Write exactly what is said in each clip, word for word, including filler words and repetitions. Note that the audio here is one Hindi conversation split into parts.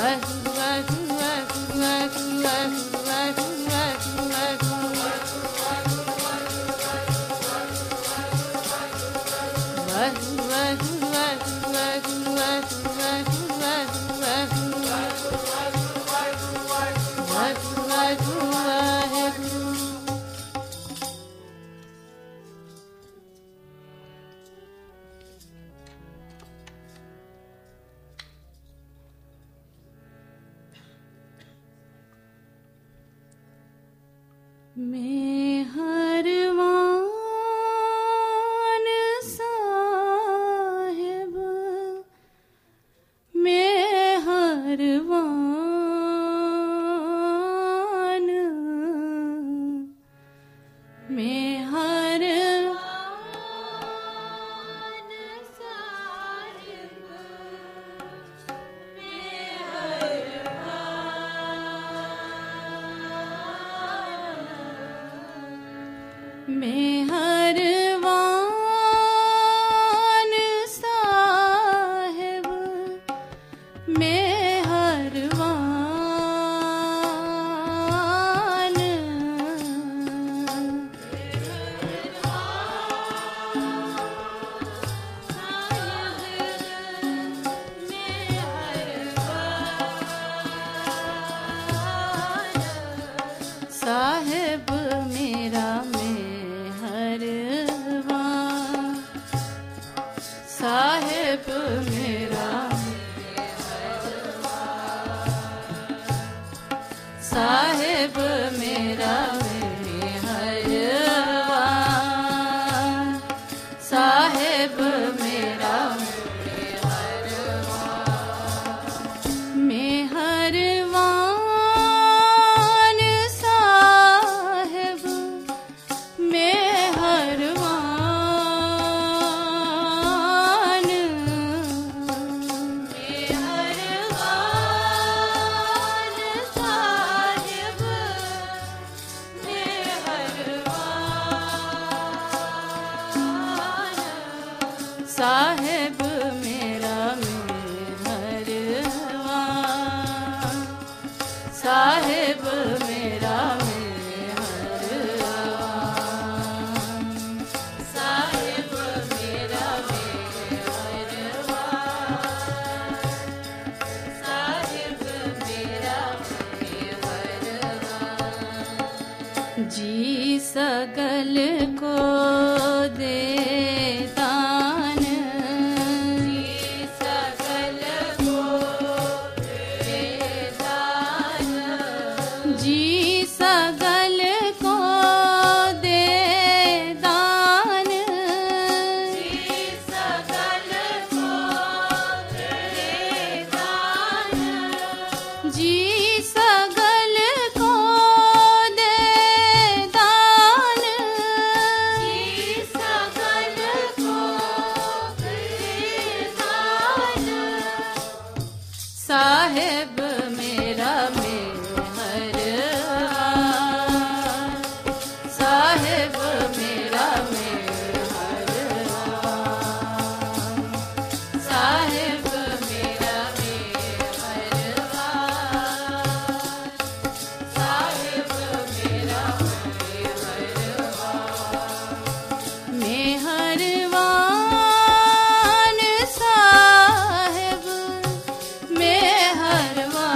मैं हरवान साहिब, मैं हरवान, मैं हरवान साहिब, मैं मैं हरवान साहिब, मैं हरवान, साहिब मेरा साहिब मेरा, साहिब मेरा मैं हरवान, साहिब मेरा मैं हरवान साहिब, मैं हरवान, साहिब मेरा मैं हरवान, साहिब मेरा मैं हरवान, साहिब मेरा मैं हरवान, साहिब मेरा मैं हरवान। जी सगल को दे साहिब मेरा मैं हरवान, साहिब मेरा मैं हरवान, साहिब मेरा मैं हरवान, साहिब मेरा मैं हरवान, मैं हरवान साहिब, मैं हरवान।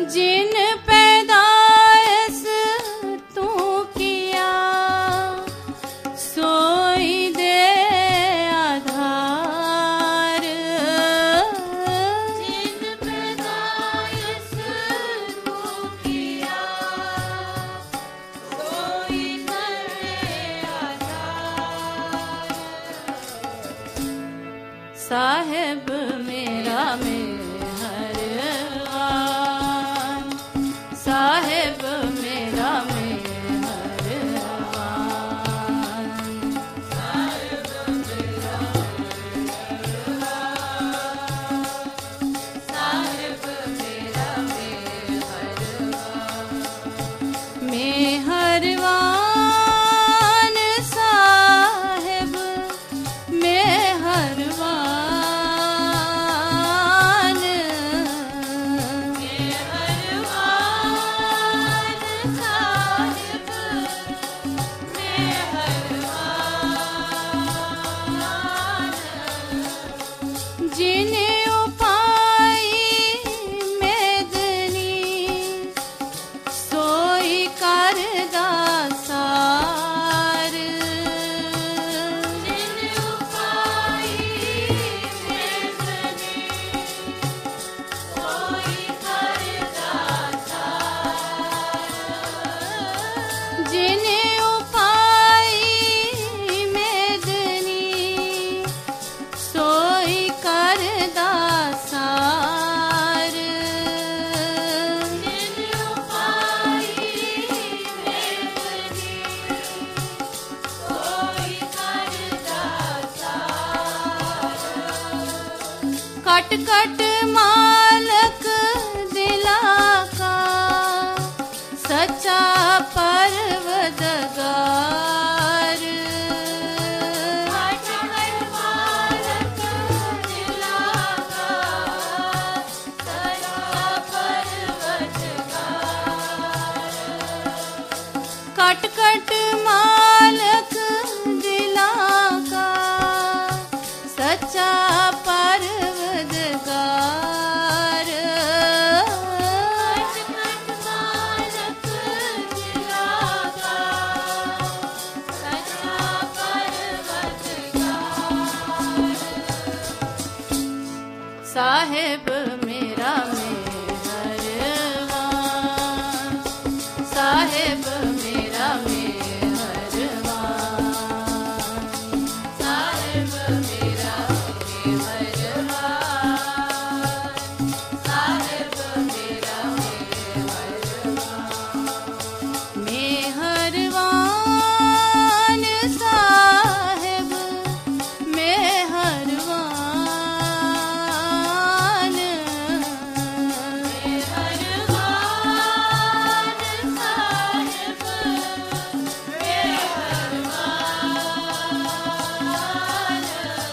जिन पैदाइश तू किया सोई दे आधार। जिन पैदाइश तू किया सोई दे आधार। साहेब मेरा मेहरबान, साहेब मेरा मेहरबान, साहेब मेरा मेहरबान, साहेब मेरा मेहरबान, मेहरबान साहेब मेहरबान, मेहरबान साहिब मेहरबान। जिन्हें उपाई मेदनी सोई करदा सार। जिन्हें उपाई मेदनी सोई करदा सार। जिन्हें उपाई मेदनी सोई करदा सार। जिन्हें उपाई मेदनी सोई करदा सार। कट कट मालक दिला का सच्चा परवदगार। कट कट मालक दिला का सच्चा परवदगार। कट कट मालक दिला का सच्चा परवदगार। कट कट मालक दिला का सच्चा परवदगार। साहेब मेरा मेहरबान, साहेब मेरा मेहरबान, साहेब मेरा मेहरबान, साहेब मेरा मेहरबान, मेहरबान साहेब मेहरबान, मेहरबान साहेब मेहरबान।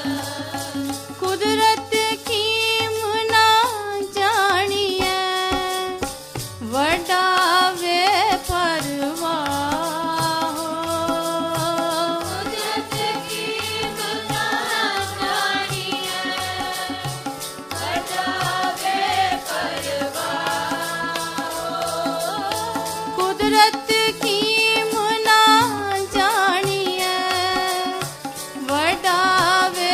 कुदरत की मुना जानिए वड्डा वे परवाह हो। कुदरत की मुना जानिए वड्डा वे परवाह हो। कुदरत की मुना जानिए वड्डा वे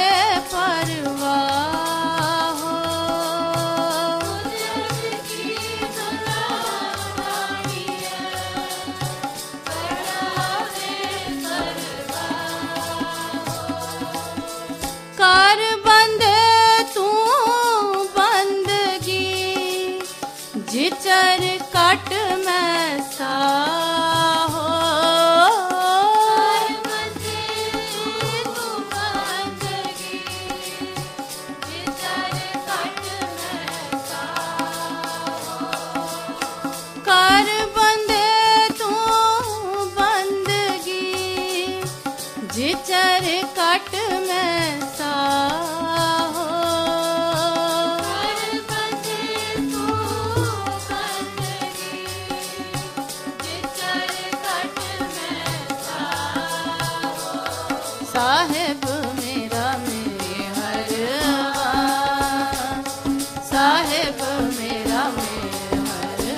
परवाह हो। कुदरत की मुना जानिए वड्डा वे परवाह हो। कर बंदे तू बंदगी जिचर कट मैं सा हो। कर बंदे तू बंदगी जिचर कट मैं सा हो। कर बंदे तू बंदगी जिचर कट मैं सा हो। कर बंदे तू बंदगी जिचर कट मैं सा हो। साहेब मेरा मेहरबान, साहेब मेरा मेहरबान।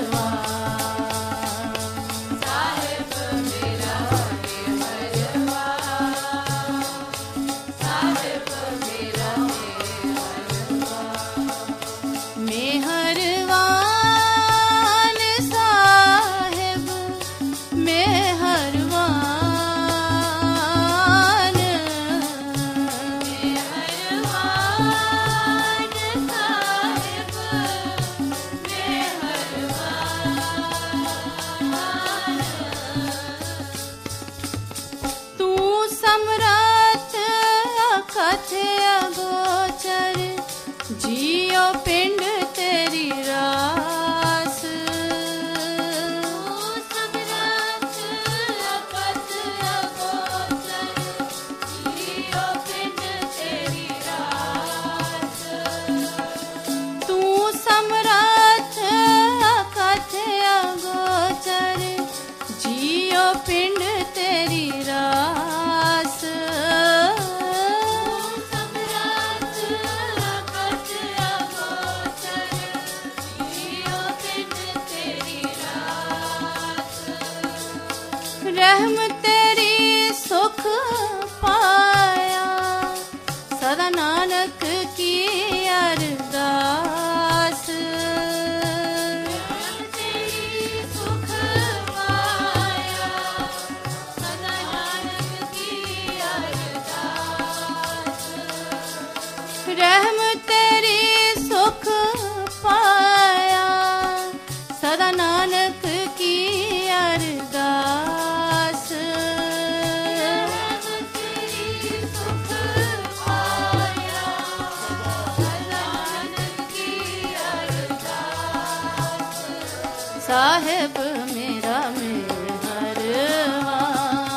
साहेब मेरा मेहरबान,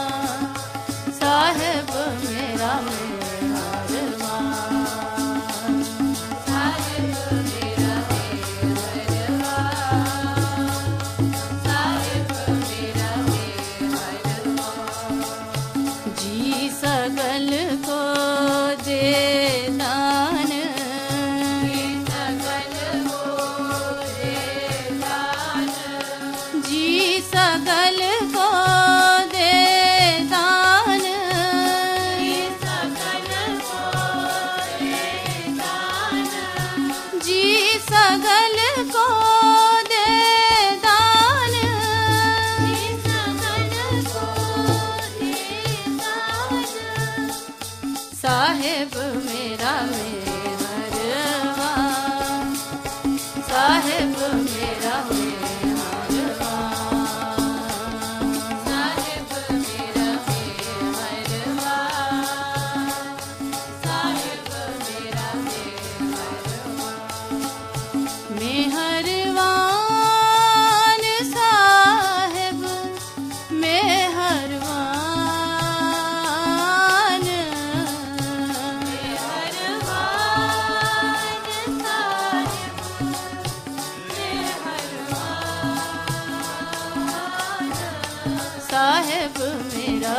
साहेब मेरा मेहरबान, साहेब मेरा मेहरबान, साहेब मेरा मेहरबान। जी सगल को दे दान, जी सगल को दे दान, जी सगल को दे दान, जी सगल को दे दान, जी सगल को दे दान। साहेब मेरा मेहरबान, साहेब मेरा मेहरबान, साहेब मेहरबान, मेहरबान, साहेब मेहरबान, साहेब मेरा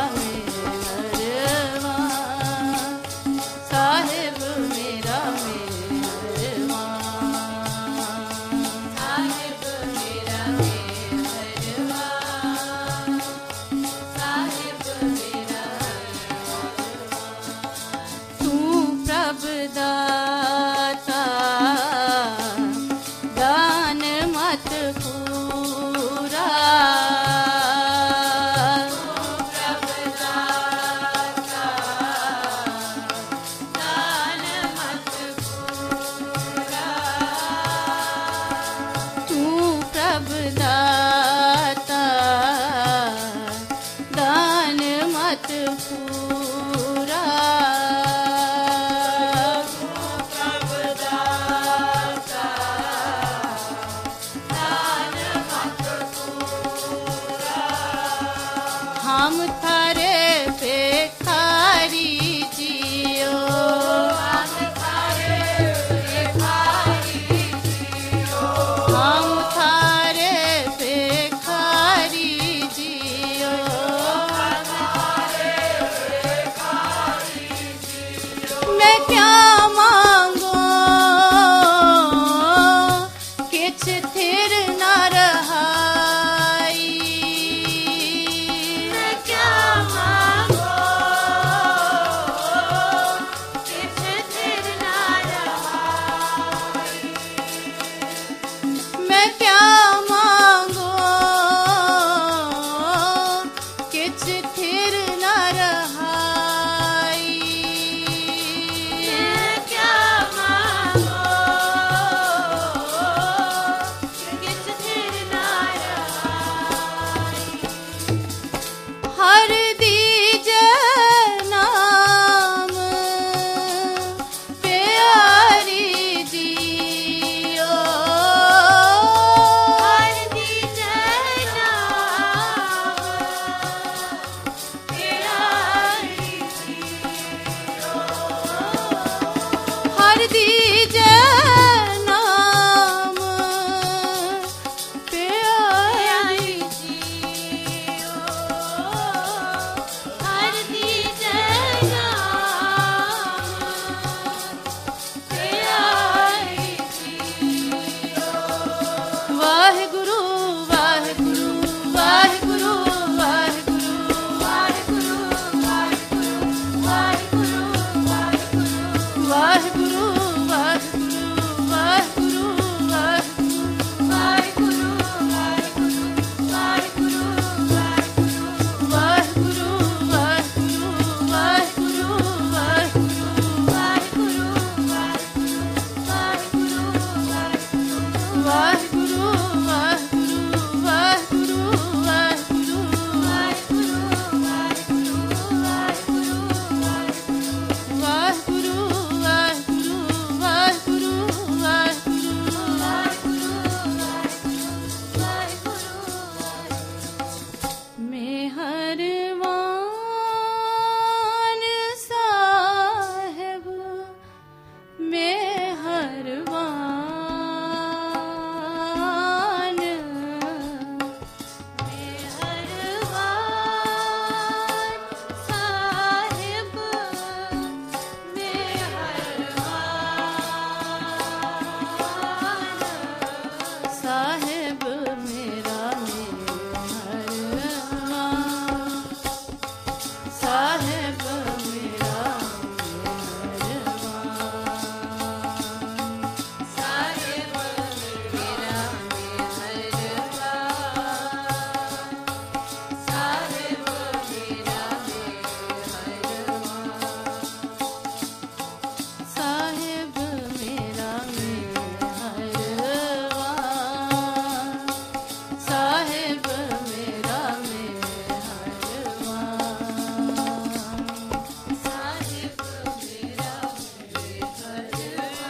मेहरबान, साहेब मेरा दाता दान मत पूरा, तू प्रभु दाता दान मत पूरा, हम थारे भिखारी जियो, हम थारे भिखारी जियो, हम थारे भिखारी जियो, हम थारे भिखारी जियो। मैं क्या मांगो किछ थिर न रहा, मैं क्या